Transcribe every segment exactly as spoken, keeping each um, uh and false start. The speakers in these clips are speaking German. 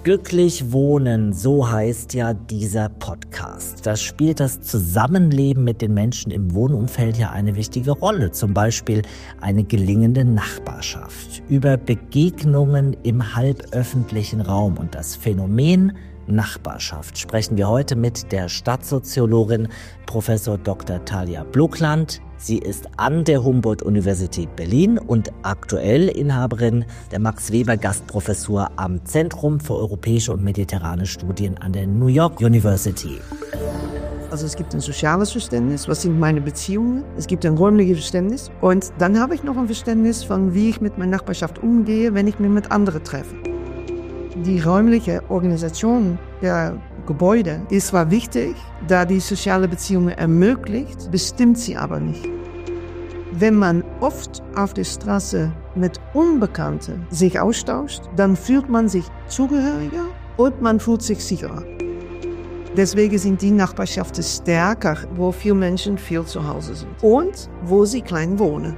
Glücklich wohnen, so heißt ja dieser Podcast. Da spielt das Zusammenleben mit den Menschen im Wohnumfeld ja eine wichtige Rolle. Zum Beispiel eine gelingende Nachbarschaft. Über Begegnungen im halböffentlichen Raum und das Phänomen Nachbarschaft sprechen wir heute mit der Stadtsoziologin Professor Doktor Thalia Blokland. Sie ist an der Humboldt-Universität Berlin und aktuell Inhaberin der Max-Weber-Gastprofessur am Zentrum für europäische und mediterrane Studien an der New York University. Also es gibt ein soziales Verständnis, was sind meine Beziehungen, es gibt ein räumliches Verständnis und dann habe ich noch ein Verständnis von, wie ich mit meiner Nachbarschaft umgehe, wenn ich mich mit anderen treffe. Die räumliche Organisation der Gebäude ist zwar wichtig, da die soziale Beziehungen ermöglicht, bestimmt sie aber nicht. Wenn man oft auf der Straße mit Unbekannten sich austauscht, dann fühlt man sich zugehöriger und man fühlt sich sicherer. Deswegen sind die Nachbarschaften stärker, wo viele Menschen viel zu Hause sind und wo sie klein wohnen.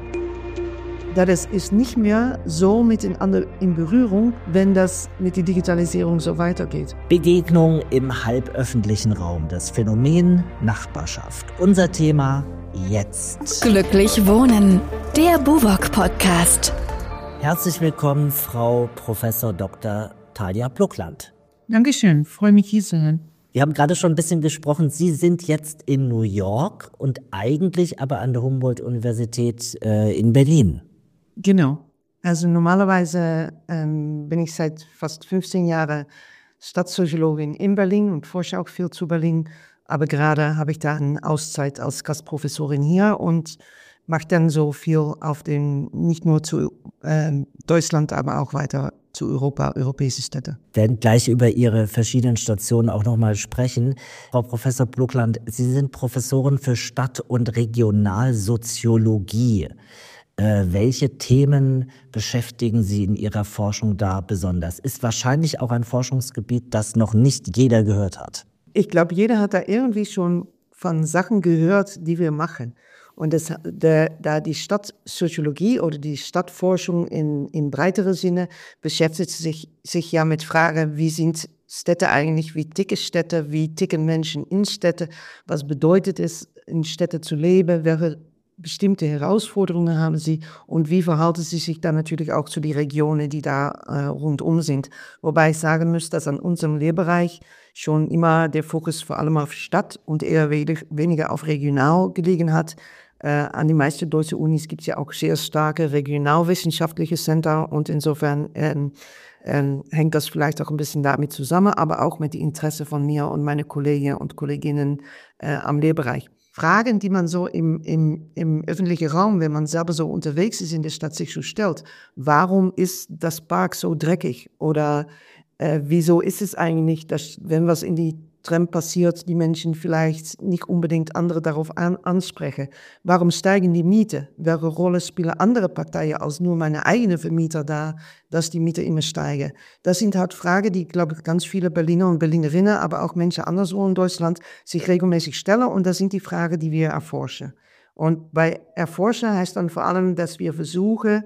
Das ist nicht mehr so mit den anderen in Berührung, wenn das mit der Digitalisierung so weitergeht. Begegnung im halböffentlichen Raum, das Phänomen Nachbarschaft. Unser Thema jetzt. Glücklich wohnen, der BUWOG-Podcast. Herzlich willkommen, Frau Professor Doktor Thalia Blokland. Dankeschön, freue mich hier zu sein. Wir haben gerade schon ein bisschen gesprochen, Sie sind jetzt in New York und eigentlich aber an der Humboldt-Universität äh, in Berlin. Genau. Also normalerweise ähm, bin ich seit fast fünfzehn Jahren Stadtsoziologin in Berlin und forsche auch viel zu Berlin. Aber gerade habe ich da eine Auszeit als Gastprofessorin hier und mache dann so viel auf den, nicht nur zu ähm, Deutschland, aber auch weiter zu Europa, europäische Städte. Wir werden gleich über Ihre verschiedenen Stationen auch nochmal sprechen. Frau Professor Blokland, Sie sind Professorin für Stadt- und Regionalsoziologie. Äh, welche Themen beschäftigen Sie in Ihrer Forschung da besonders? Ist wahrscheinlich auch ein Forschungsgebiet, das noch nicht jeder gehört hat. Ich glaube, jeder hat da irgendwie schon von Sachen gehört, die wir machen. Und das, der, da die Stadtsoziologie oder die Stadtforschung in, in breiterem Sinne beschäftigt sich, sich ja mit Fragen, wie sind Städte eigentlich, wie ticken Städte, wie ticken Menschen in Städte, was bedeutet es, in Städten zu leben, welche bestimmte Herausforderungen haben sie und wie verhalten sie sich dann natürlich auch zu den Regionen, die da äh, rundum sind. Wobei ich sagen muss, dass an unserem Lehrbereich schon immer der Fokus vor allem auf Stadt und eher weniger auf regional gelegen hat. Äh, an die meisten deutschen Unis gibt es ja auch sehr starke regionalwissenschaftliche Center und insofern ähm, ähm, hängt das vielleicht auch ein bisschen damit zusammen, aber auch mit dem Interesse von mir und meinen Kollegen und Kolleginnen äh, am Lehrbereich. Fragen, die man so im, im, im öffentlichen Raum, wenn man selber so unterwegs ist in der Stadt, sich so stellt. Warum ist das Park so dreckig? Oder äh, wieso ist es eigentlich, dass, wenn was in die Tram passiert, die Menschen vielleicht nicht unbedingt andere darauf an, ansprechen? Warum steigen die Mieten? Welche Rolle spielen andere Parteien als nur meine eigenen Vermieter da, dass die Mieten immer steigen? Das sind halt Fragen, die, glaube ich, ganz viele Berliner und Berlinerinnen, aber auch Menschen anderswo in Deutschland sich regelmäßig stellen. Und das sind die Fragen, die wir erforschen. Und bei erforschen heißt dann vor allem, dass wir versuchen,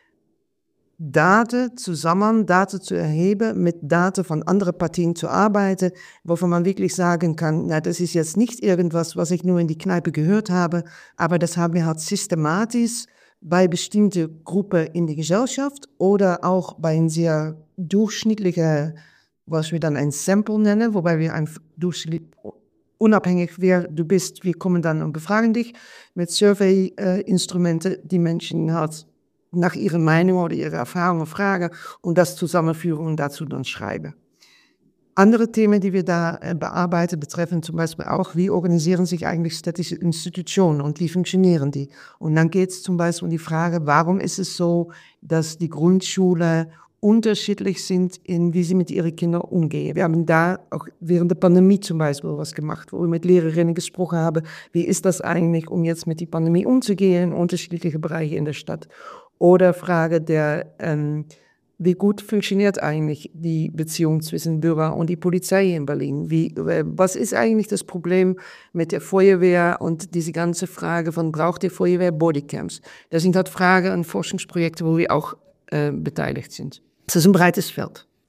Daten zusammen, Daten zu erheben, mit Daten von anderen Partien zu arbeiten, wovon man wirklich sagen kann, na, das ist jetzt nicht irgendwas, was ich nur in die Kneipe gehört habe, aber das haben wir halt systematisch bei bestimmten Gruppen in der Gesellschaft oder auch bei einem sehr durchschnittlichen, was wir dann ein Sample nennen, wobei wir ein durchschnittlich unabhängig wer du bist, wir kommen dann und befragen dich mit Survey-Instrumenten, die Menschen halt nach ihrer Meinung oder ihrer Erfahrungen fragen und das zusammenführen und dazu dann schreiben. Andere Themen, die wir da äh, bearbeiten, betreffen zum Beispiel auch, wie organisieren sich eigentlich städtische Institutionen und wie funktionieren die? Und dann geht es zum Beispiel um die Frage, warum ist es so, dass die Grundschule unterschiedlich sind, in wie sie mit ihren Kindern umgehen. Wir haben da auch während der Pandemie zum Beispiel was gemacht, wo wir mit Lehrerinnen gesprochen haben, wie ist das eigentlich, um jetzt mit der Pandemie umzugehen in unterschiedliche Bereiche in der Stadt. Oder Frage der, ähm, wie gut funktioniert eigentlich die Beziehung zwischen Bürger und die Polizei in Berlin? Wie, äh, was ist eigentlich das Problem mit der Feuerwehr und diese ganze Frage von, braucht die Feuerwehr Bodycams? Das sind halt Fragen und Forschungsprojekte, wo wir auch äh, beteiligt sind. Es ist ein breites Feld.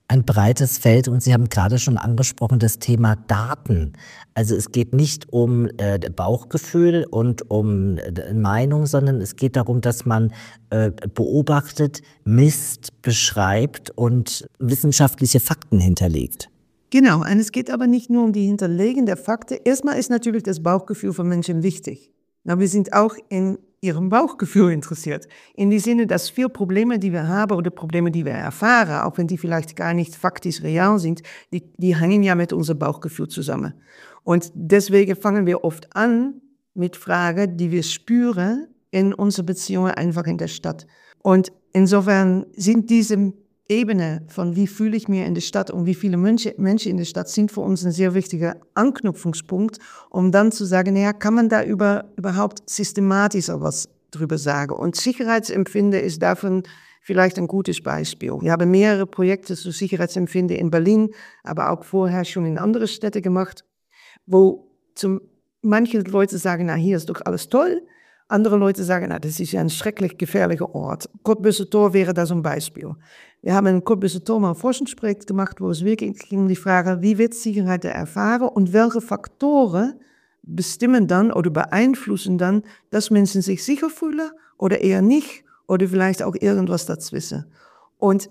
Ein breites Feld und Sie haben gerade schon angesprochen das Thema Daten. Also es geht nicht um äh, Bauchgefühl und um äh, Meinung, sondern es geht darum, dass man äh, beobachtet, misst, beschreibt und wissenschaftliche Fakten hinterlegt. Genau, und es geht aber nicht nur um die Hinterlegen der Fakten. Erstmal ist natürlich das Bauchgefühl von Menschen wichtig. Na, wir sind auch in ihrem Bauchgefühl interessiert. In dem Sinne, dass viele Probleme, die wir haben oder Probleme, die wir erfahren, auch wenn die vielleicht gar nicht faktisch real sind, die, die hängen ja mit unserem Bauchgefühl zusammen. Und deswegen fangen wir oft an mit Fragen, die wir spüren in unseren Beziehungen einfach in der Stadt. Und insofern sind diese Ebene von wie fühle ich mich in der Stadt und wie viele Menschen, Menschen in der Stadt sind für uns ein sehr wichtiger Anknüpfungspunkt, um dann zu sagen, naja, kann man da über, überhaupt systematisch was drüber sagen? Und Sicherheitsempfinden ist davon vielleicht ein gutes Beispiel. Wir haben mehrere Projekte zu Sicherheitsempfinden in Berlin, aber auch vorher schon in andere Städte gemacht, wo zum, manche Leute sagen, na, hier ist doch alles toll. Andere Leute sagen, na, das ist ja ein schrecklich gefährlicher Ort. Cottbusser Tor wäre da so ein Beispiel. Wir haben in Cottbusser Tor mal ein Forschungsprojekt gemacht, wo es wirklich ging um die Frage, wie wird Sicherheit erfahren und welche Faktoren bestimmen dann oder beeinflussen dann, dass Menschen sich sicher fühlen oder eher nicht oder vielleicht auch irgendwas dazwischen. Und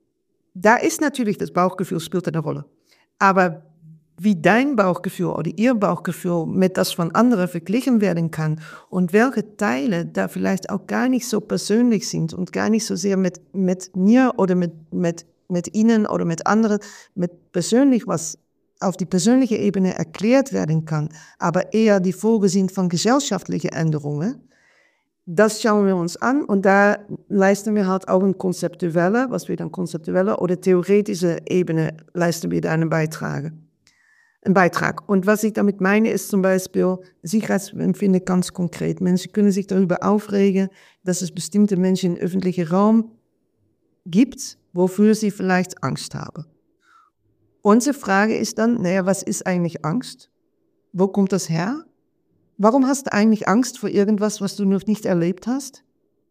da ist natürlich das Bauchgefühl spielt eine Rolle. Aber wie dein Bauchgefühl oder ihr Bauchgefühl mit das von anderen verglichen werden kann und welche Teile da vielleicht auch gar nicht so persönlich sind und gar nicht so sehr mit, mit mir oder mit, mit, mit ihnen oder mit anderen, mit persönlich was auf die persönliche Ebene erklärt werden kann, aber eher die Folge sind von gesellschaftlichen Änderungen, das schauen wir uns an und da leisten wir halt auch eine konzeptuelle, was wir dann konzeptuelle oder theoretische Ebene leisten wir da einen Beitrag. Ein Beitrag. Und was ich damit meine, ist zum Beispiel Sicherheitsempfinden ganz konkret. Menschen können sich darüber aufregen, dass es bestimmte Menschen im öffentlichen Raum gibt, wofür sie vielleicht Angst haben. Unsere Frage ist dann, naja, was ist eigentlich Angst? Wo kommt das her? Warum hast du eigentlich Angst vor irgendwas, was du noch nicht erlebt hast?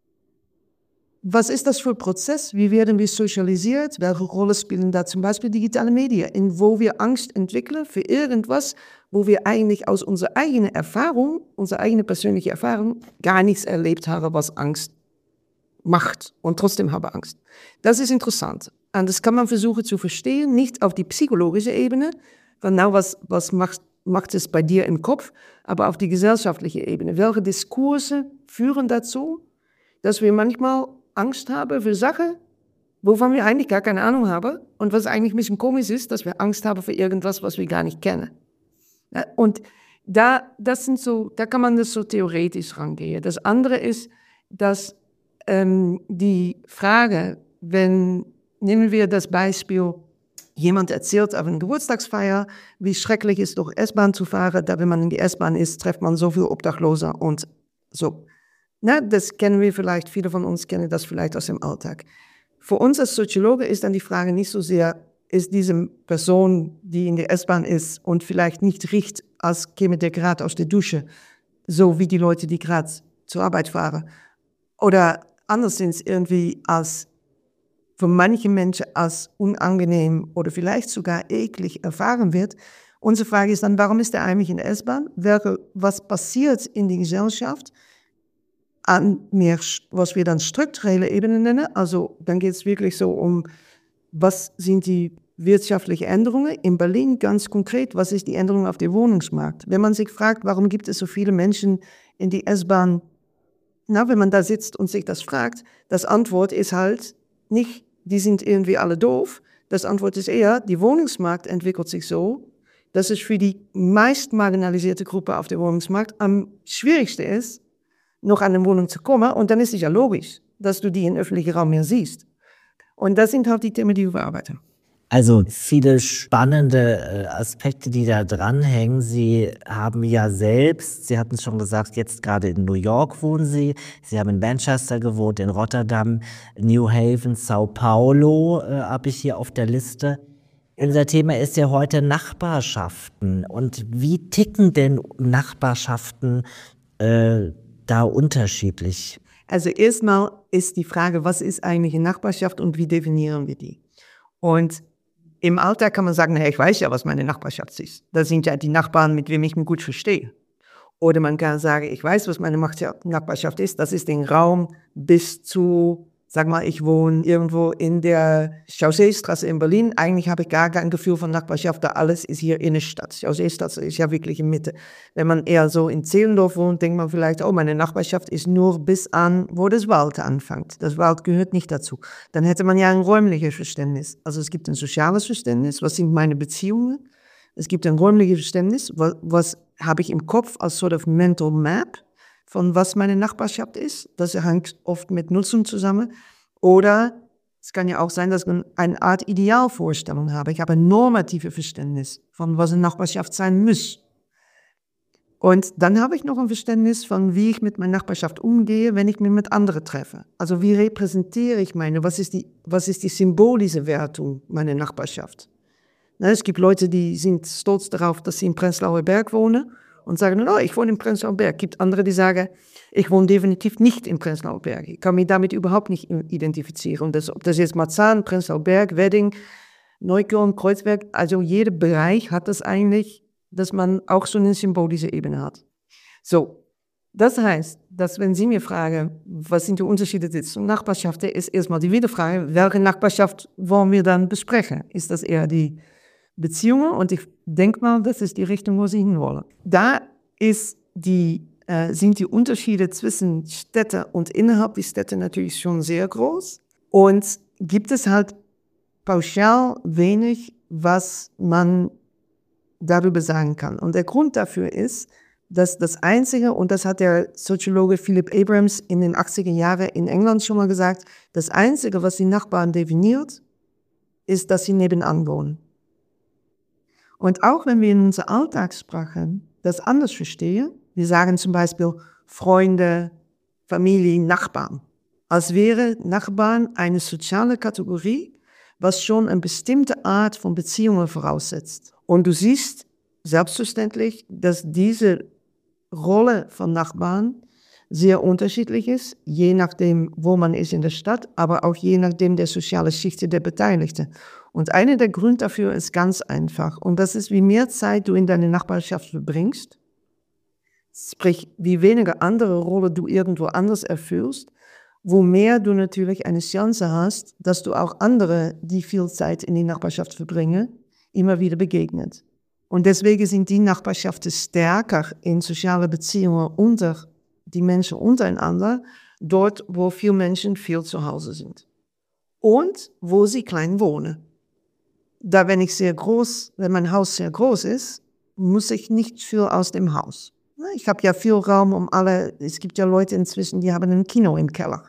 Was ist das für ein Prozess? Wie werden wir sozialisiert? Welche Rolle spielen da zum Beispiel digitale Medien? In wo wir Angst entwickeln für irgendwas, wo wir eigentlich aus unserer eigenen Erfahrung, unserer eigenen persönlichen Erfahrung, gar nichts erlebt haben, was Angst macht. Und trotzdem haben wir Angst. Das ist interessant. Und das kann man versuchen zu verstehen, nicht auf die psychologische Ebene, genau was, was macht, macht es bei dir im Kopf, aber auf die gesellschaftliche Ebene. Welche Diskurse führen dazu, dass wir manchmal Angst haben für Sachen, wovon wir eigentlich gar keine Ahnung haben und was eigentlich ein bisschen komisch ist, dass wir Angst haben für irgendwas, was wir gar nicht kennen. Und da, das sind so, da kann man das so theoretisch rangehen. Das andere ist, dass ähm, die Frage, wenn, nehmen wir das Beispiel, jemand erzählt auf einer Geburtstagsfeier, wie schrecklich ist durch S-Bahn zu fahren, da wenn man in die S-Bahn ist, trifft man so viel Obdachloser und so. Na, das kennen wir vielleicht, viele von uns kennen das vielleicht aus dem Alltag. Für uns als Soziologe ist dann die Frage nicht so sehr, ist diese Person, die in der S-Bahn ist und vielleicht nicht riecht, als käme der gerade aus der Dusche, so wie die Leute, die gerade zur Arbeit fahren. Oder andersins irgendwie als für manche Menschen als unangenehm oder vielleicht sogar eklig erfahren wird. Unsere Frage ist dann, warum ist er eigentlich in der S-Bahn? Welche, was passiert in der Gesellschaft? An mehr, was wir dann strukturelle Ebene nennen. Also dann geht es wirklich so um, was sind die wirtschaftlichen Änderungen in Berlin ganz konkret, was ist die Änderung auf dem Wohnungsmarkt? Wenn man sich fragt, warum gibt es so viele Menschen in die S-Bahn, na, wenn man da sitzt und sich das fragt, das Antwort ist halt nicht, die sind irgendwie alle doof. Das Antwort ist eher, die Wohnungsmarkt entwickelt sich so, dass es für die meist marginalisierte Gruppe auf dem Wohnungsmarkt am schwierigsten ist, noch an eine Wohnung zu kommen. Und dann ist es ja logisch, dass du die im öffentlichen Raum mehr siehst. Und das sind halt die Themen, die wir bearbeiten. Also viele spannende Aspekte, die da dranhängen. Sie haben ja selbst, Sie hatten es schon gesagt, jetzt gerade in New York wohnen Sie. Sie haben in Manchester gewohnt, in Rotterdam, New Haven, Sao Paulo äh, habe ich hier auf der Liste. Unser Thema ist ja heute Nachbarschaften. Und wie ticken denn Nachbarschaften äh, da unterschiedlich? Also erstmal ist die Frage, was ist eigentlich eine Nachbarschaft und wie definieren wir die? Und Im Alltag kann man sagen, hey, ich weiß ja, was meine Nachbarschaft ist. Das sind ja die Nachbarn, mit denen ich mich gut verstehe. Oder man kann sagen, ich weiß, was meine Nachbarschaft ist. Das ist den Raum bis zu, sag mal, ich wohne irgendwo in der Chausseestraße in Berlin. Eigentlich habe ich gar kein Gefühl von Nachbarschaft, da alles ist hier Innenstadt. Chausseestraße ist ja wirklich in Mitte. Wenn man eher so in Zehlendorf wohnt, denkt man vielleicht, oh, meine Nachbarschaft ist nur bis an, wo das Wald anfängt. Das Wald gehört nicht dazu. Dann hätte man ja ein räumliches Verständnis. Also es gibt ein soziales Verständnis. Was sind meine Beziehungen? Es gibt ein räumliches Verständnis. Was, was habe ich im Kopf als sort of mental map von was meine Nachbarschaft ist? Das hängt oft mit Nutzung zusammen. Oder es kann ja auch sein, dass ich eine Art Idealvorstellung habe. Ich habe ein normatives Verständnis von was eine Nachbarschaft sein muss. Und dann habe ich noch ein Verständnis von, wie ich mit meiner Nachbarschaft umgehe, wenn ich mich mit anderen treffe. Also wie repräsentiere ich meine, was ist die, was ist die symbolische Wertung meiner Nachbarschaft? Na, es gibt Leute, die sind stolz darauf, dass sie in Prenzlauer Berg wohnen und sagen, oh, ich wohne in Prenzlauer Berg. Es gibt andere, die sagen, ich wohne definitiv nicht in Prenzlauer Berg. Ich kann mich damit überhaupt nicht identifizieren. Und das, ob das jetzt Marzahn, Prenzlauer Berg, Wedding, Neukölln, Kreuzberg, also jeder Bereich hat das eigentlich, dass man auch so eine symbolische Ebene hat. So, das heißt, dass wenn Sie mir fragen, was sind die Unterschiede zwischen Nachbarschaften, ist erstmal die Wiederfrage, welche Nachbarschaft wollen wir dann besprechen? Ist das eher die Beziehungen? Und ich denke mal, das ist die Richtung, wo Sie hinwollen. Da ist die, äh, sind die Unterschiede zwischen Städten und innerhalb der Städte natürlich schon sehr groß. Und gibt es halt pauschal wenig, was man darüber sagen kann. Und der Grund dafür ist, dass das Einzige, und das hat der Soziologe Philip Abrams in den achtziger Jahren in England schon mal gesagt, das Einzige, was die Nachbarn definiert, ist, dass sie nebenan wohnen. Und auch wenn wir in unserer Alltagssprache das anders verstehen, wir sagen zum Beispiel Freunde, Familie, Nachbarn, als wäre Nachbarn eine soziale Kategorie, was schon eine bestimmte Art von Beziehungen voraussetzt. Und du siehst selbstverständlich, dass diese Rolle von Nachbarn sehr unterschiedlich ist, je nachdem, wo man ist in der Stadt, aber auch je nachdem der sozialen Schicht der Beteiligten. Und einer der Gründe dafür ist ganz einfach. Und das ist, wie mehr Zeit du in deine Nachbarschaft verbringst, sprich, wie weniger andere Rolle du irgendwo anders erfüllst, wo mehr du natürlich eine Chance hast, dass du auch andere, die viel Zeit in die Nachbarschaft verbringen, immer wieder begegnet. Und deswegen sind die Nachbarschaften stärker in soziale Beziehungen unter die Menschen untereinander, dort, wo viele Menschen viel zu Hause sind. Und wo sie klein wohnen. Da, wenn ich sehr groß, wenn mein Haus sehr groß ist, muss ich nicht viel aus dem Haus. Ich habe ja viel Raum um alle, es gibt ja Leute inzwischen, die haben ein Kino im Keller.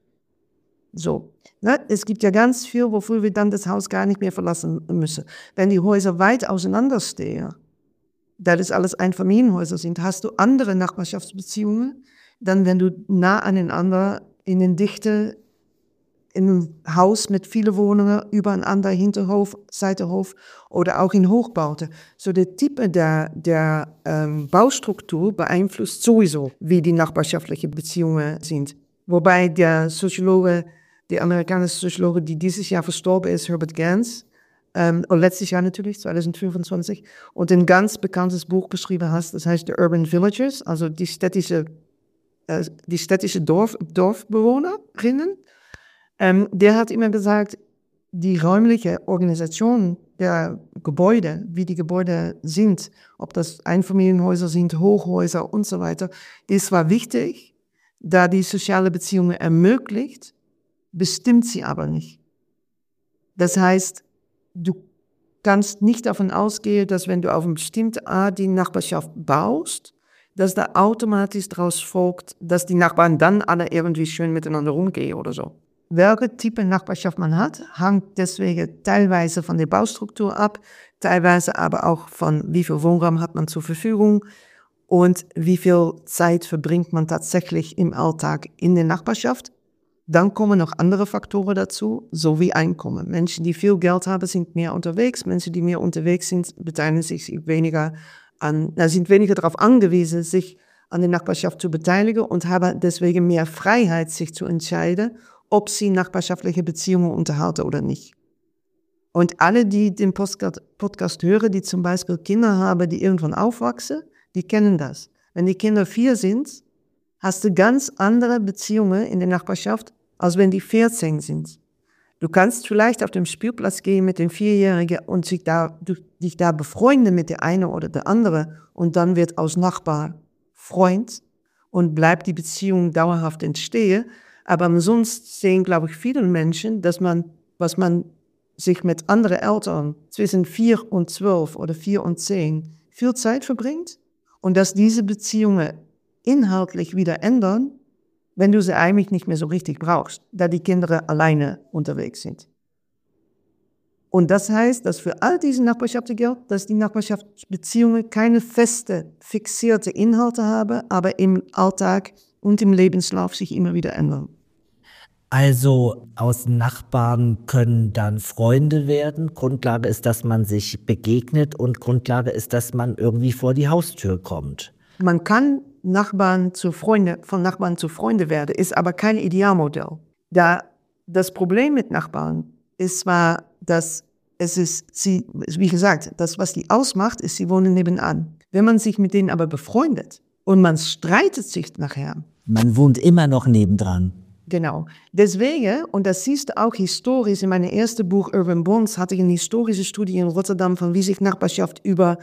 So, ne? Es gibt ja ganz viel, wofür wir dann das Haus gar nicht mehr verlassen müssen. Wenn die Häuser weit auseinanderstehen, da das alles Einfamilienhäuser sind, hast du andere Nachbarschaftsbeziehungen, dann wenn du nah aneinander in den dichte, in einem Haus mit vielen Wohnungen, übereinander, Hinterhof, Seitenhof oder auch in Hochbauten. So der Typ der, der ähm, Baustruktur beeinflusst sowieso, wie die nachbarschaftlichen Beziehungen sind. Wobei der Soziologe, der amerikanische Soziologe, die dieses Jahr verstorben ist, Herbert Gans, ähm, und letztes Jahr natürlich, zwanzig fünfundzwanzig, und ein ganz bekanntes Buch geschrieben hat, das heißt The Urban Villagers, also die städtische, äh, die städtische Dorf, Dorfbewohnerinnen. Ähm, der hat immer gesagt, die räumliche Organisation der Gebäude, wie die Gebäude sind, ob das Einfamilienhäuser sind, Hochhäuser und so weiter, ist zwar wichtig, da die soziale Beziehungen ermöglicht, bestimmt sie aber nicht. Das heißt, du kannst nicht davon ausgehen, dass wenn du auf eine bestimmte Art die Nachbarschaft baust, dass da automatisch daraus folgt, dass die Nachbarn dann alle irgendwie schön miteinander rumgehen oder so. Welche Type Nachbarschaft man hat, hängt deswegen teilweise von der Baustruktur ab, teilweise aber auch von wie viel Wohnraum hat man zur Verfügung und wie viel Zeit verbringt man tatsächlich im Alltag in der Nachbarschaft. Dann kommen noch andere Faktoren dazu, so wie Einkommen. Menschen, die viel Geld haben, sind mehr unterwegs. Menschen, die mehr unterwegs sind, beteiligen sich weniger an, sind weniger darauf angewiesen, sich an der Nachbarschaft zu beteiligen und haben deswegen mehr Freiheit, sich zu entscheiden, ob sie nachbarschaftliche Beziehungen unterhalten oder nicht. Und alle, die den Podcast, Podcast hören, die zum Beispiel Kinder haben, die irgendwann aufwachsen, die kennen das. Wenn die Kinder vier sind, hast du ganz andere Beziehungen in der Nachbarschaft, als wenn die vierzehn sind. Du kannst vielleicht auf dem Spielplatz gehen mit den Vierjährigen und sich da, du, dich da befreunden mit der eine oder der andere und dann wird aus Nachbar Freund und bleibt die Beziehung dauerhaft entstehen. Aber sonst sehen, glaube ich, viele Menschen, dass man, was man sich mit anderen Eltern zwischen vier und zwölf oder vier und zehn viel Zeit verbringt und dass diese Beziehungen inhaltlich wieder ändern, wenn du sie eigentlich nicht mehr so richtig brauchst, da die Kinder alleine unterwegs sind. Und das heißt, dass für all diese Nachbarschaften gilt, dass die Nachbarschaftsbeziehungen keine feste, fixierte Inhalte haben, aber im Alltag und im Lebenslauf sich immer wieder ändern. Also aus Nachbarn können dann Freunde werden. Grundlage ist, dass man sich begegnet und Grundlage ist, dass man irgendwie vor die Haustür kommt. Man kann Nachbarn zu Freunde, von Nachbarn zu Freunde werden, ist aber kein Idealmodell. Da das Problem mit Nachbarn ist zwar, dass es ist, sie, wie gesagt, das, was die ausmacht, ist, sie wohnen nebenan. Wenn man sich mit denen aber befreundet und man streitet sich nachher. Man wohnt immer noch nebendran. Genau. Deswegen, und das siehst du auch historisch, in meinem ersten Buch Urban Bonds hatte ich eine historische Studie in Rotterdam von wie sich Nachbarschaft über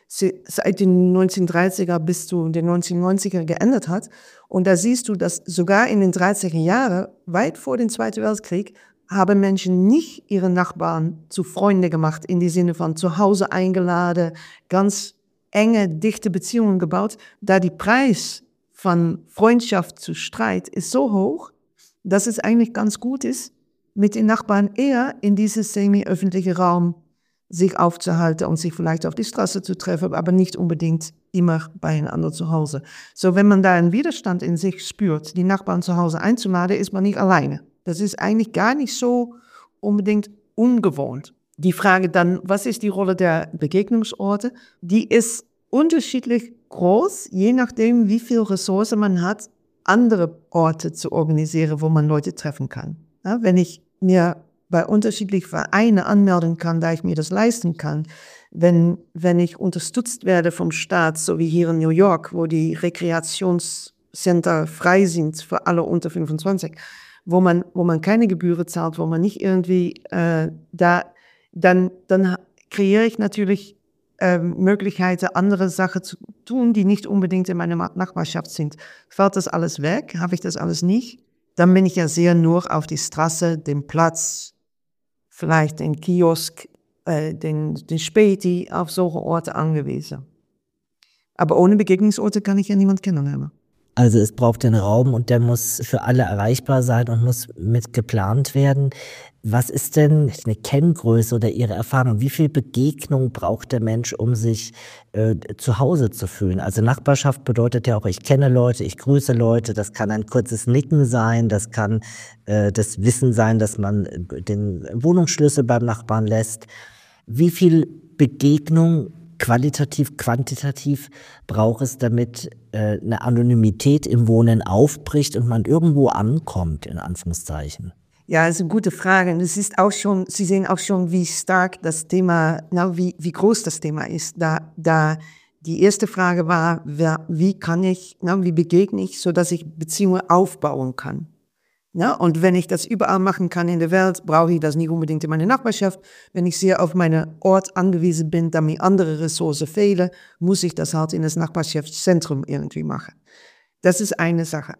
seit den neunzehnhundertdreißiger bis zu den neunzehnhundertneunziger geändert hat. Und da siehst du, dass sogar in den dreißiger Jahren, weit vor dem Zweiten Weltkrieg, haben Menschen nicht ihre Nachbarn zu Freunden gemacht, in die Sinne von zu Hause eingeladen, ganz enge, dichte Beziehungen gebaut, da die Preis von Freundschaft zu Streit ist so hoch, dass es eigentlich ganz gut ist, mit den Nachbarn eher in dieses semi-öffentliche Raum sich aufzuhalten und sich vielleicht auf die Straße zu treffen, aber nicht unbedingt immer beieinander zu Hause. So, wenn man da einen Widerstand in sich spürt, die Nachbarn zu Hause einzuladen, ist man nicht alleine. Das ist eigentlich gar nicht so unbedingt ungewohnt. Die Frage dann, was ist die Rolle der Begegnungsorte? Die ist unterschiedlich groß, je nachdem, wie viel Ressourcen man hat, andere Orte zu organisieren, wo man Leute treffen kann. Ja, wenn ich mir bei unterschiedlichen Vereinen anmelden kann, da ich mir das leisten kann, wenn, wenn ich unterstützt werde vom Staat, so wie hier in New York, wo die Rekreationscenter frei sind für alle unter fünfundzwanzig, wo man, wo man keine Gebühren zahlt, wo man nicht irgendwie äh, da, dann, dann kreiere ich natürlich äh, Möglichkeiten, andere Sachen zu tun, die nicht unbedingt in meiner Nachbarschaft sind. Fällt das alles weg? Habe ich das alles nicht? Dann bin ich ja sehr nur auf die Straße, den Platz, vielleicht den Kiosk, äh, den, den Späti, auf solche Orte angewiesen. Aber ohne Begegnungsorte kann ich ja niemand kennenlernen. Also es braucht den Raum und der muss für alle erreichbar sein und muss mit geplant werden. Was ist denn eine Kenngröße oder Ihre Erfahrung? Wie viel Begegnung braucht der Mensch, um sich äh, zu Hause zu fühlen? Also Nachbarschaft bedeutet ja auch, ich kenne Leute, ich grüße Leute. Das kann ein kurzes Nicken sein, das kann äh, das Wissen sein, dass man den Wohnungsschlüssel beim Nachbarn lässt. Wie viel Begegnung, qualitativ, quantitativ, braucht es, damit äh, eine Anonymität im Wohnen aufbricht und man irgendwo ankommt, in Anführungszeichen? Ja, das ist eine gute Frage. Und es ist auch schon, Sie sehen auch schon, wie stark das Thema, na, wie, wie groß das Thema ist. Da, da die erste Frage war, wer, wie kann ich, na, wie begegne ich, so dass ich Beziehungen aufbauen kann. Ja, und wenn ich das überall machen kann in der Welt, brauche ich das nicht unbedingt in meiner Nachbarschaft. Wenn ich sehr auf meinen Ort angewiesen bin, da mir andere Ressourcen fehlen, muss ich das halt in das Nachbarschaftszentrum irgendwie machen. Das ist eine Sache.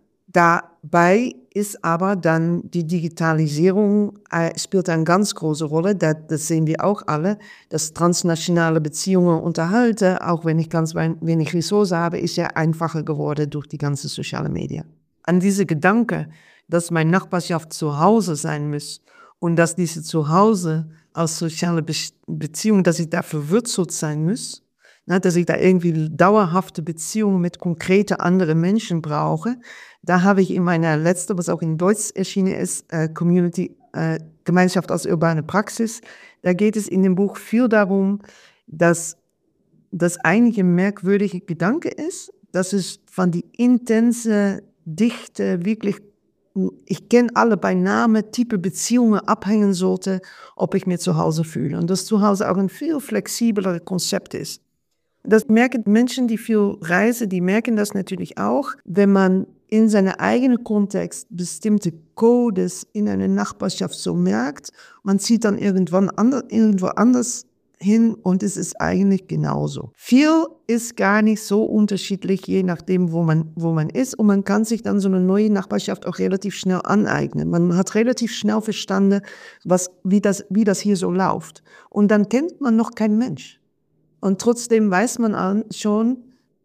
Dabei ist aber dann die Digitalisierung, äh, spielt eine ganz große Rolle, das, das sehen wir auch alle, dass transnationale Beziehungen unterhalten, auch wenn ich ganz wenig Ressourcen habe, ist ja einfacher geworden durch die ganzen sozialen Medien. An diese Gedanke, dass meine Nachbarschaft zu Hause sein muss und dass diese Zuhause aus sozialen Be- Beziehungen, dass ich da verwurzelt sein muss, na, dass ich da irgendwie dauerhafte Beziehungen mit konkreten anderen Menschen brauche. Da habe ich in meiner letzten, was auch in Deutsch erschienen ist, äh, Community, äh, Gemeinschaft als urbane Praxis, da geht es in dem Buch viel darum, dass das eigentlich ein merkwürdiger Gedanke ist, dass es von die intense, dichte, wirklich ich kenne alle bei Namen, Type Beziehungen abhängen sollte, ob ich mich zu Hause fühle. Und dass zu Hause auch ein viel flexibleres Konzept ist. Das merken Menschen, die viel reisen, die merken das natürlich auch, wenn man in seinem eigenen Kontext bestimmte Codes in einer Nachbarschaft so merkt. Man zieht dann irgendwann ander, irgendwo anders hin und es ist eigentlich genauso. Viel ist gar nicht so unterschiedlich, je nachdem, wo man, wo man ist. Und man kann sich dann so eine neue Nachbarschaft auch relativ schnell aneignen. Man hat relativ schnell verstanden, was, wie, das, wie das hier so läuft. Und dann kennt man noch keinen Mensch. Und trotzdem weiß man schon,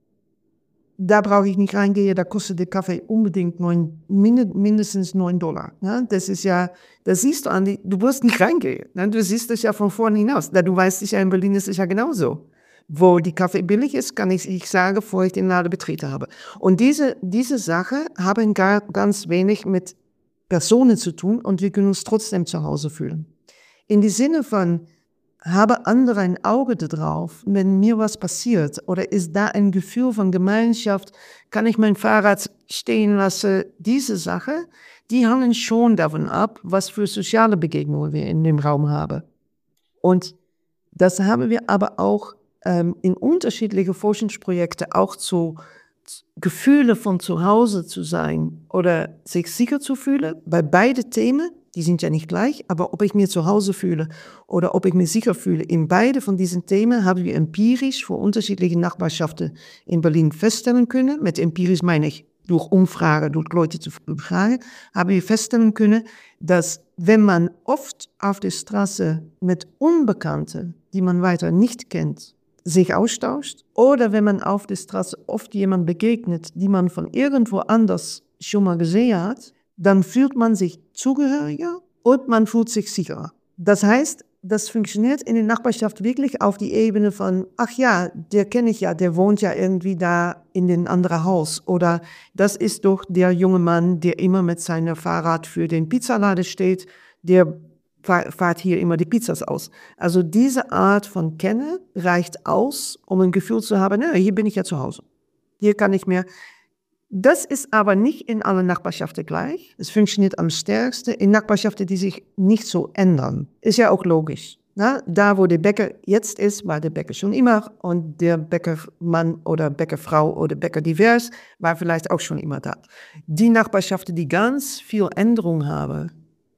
da brauche ich nicht reingehen, da kostet der Kaffee unbedingt neun, mindestens neun Dollar. Ne? Das ist ja, das siehst du an, die, du wirst nicht reingehen. Ne? Du siehst das ja von vorne hinaus. Da du weißt, ja, in Berlin ist es ja genauso. Wo die Kaffee billig ist, kann ich nicht sagen, bevor ich den Laden betreten habe. Und diese, diese Sache haben gar ganz wenig mit Personen zu tun und wir können uns trotzdem zu Hause fühlen. In die Sinne von, habe andere ein Auge drauf, wenn mir was passiert? Oder ist da ein Gefühl von Gemeinschaft? Kann ich mein Fahrrad stehen lassen? Diese Sache, die hängen schon davon ab, was für soziale Begegnungen wir in dem Raum haben. Und das haben wir aber auch ähm, in unterschiedlichen Forschungsprojekten auch zu Gefühle von zu Hause zu sein oder sich sicher zu fühlen, bei beiden Themen. Die sind ja nicht gleich, aber ob ich mich zu Hause fühle oder ob ich mich sicher fühle, in beide von diesen Themen haben wir empirisch für unterschiedliche Nachbarschaften in Berlin feststellen können. Mit empirisch meine ich durch Umfragen, durch Leute zu befragen, haben wir feststellen können, dass wenn man oft auf der Straße mit Unbekannten, die man weiter nicht kennt, sich austauscht, oder wenn man auf der Straße oft jemand begegnet, die man von irgendwo anders schon mal gesehen hat, dann fühlt man sich zugehöriger und man fühlt sich sicherer. Das heißt, das funktioniert in der Nachbarschaft wirklich auf die Ebene von, ach ja, der kenne ich ja, der wohnt ja irgendwie da in dem anderen Haus. Oder das ist doch der junge Mann, der immer mit seinem Fahrrad für den Pizzaladen steht, der fährt hier immer die Pizzas aus. Also diese Art von Kennen reicht aus, um ein Gefühl zu haben, na, hier bin ich ja zu Hause. Hier kann ich mehr. Das ist aber nicht in allen Nachbarschaften gleich. Es funktioniert am stärksten in Nachbarschaften, die sich nicht so ändern. Ist ja auch logisch. Na? Da, wo der Bäcker jetzt ist, war der Bäcker schon immer. Und der Bäckermann oder Bäckerfrau oder Bäcker divers war vielleicht auch schon immer da. Die Nachbarschaften, die ganz viel Änderung haben,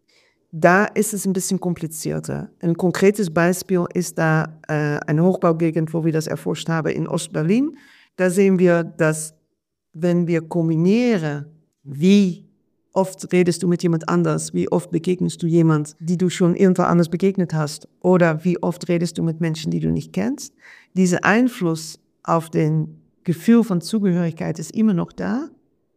da ist es ein bisschen komplizierter. Ein konkretes Beispiel ist da äh, eine Hochbaugegend, wo wir das erforscht haben in Ostberlin. Da sehen wir, dass wenn wir kombinieren, wie oft redest du mit jemand anders, wie oft begegnest du jemand, die du schon irgendwo anders begegnet hast, oder wie oft redest du mit Menschen, die du nicht kennst, dieser Einfluss auf den Gefühl von Zugehörigkeit ist immer noch da,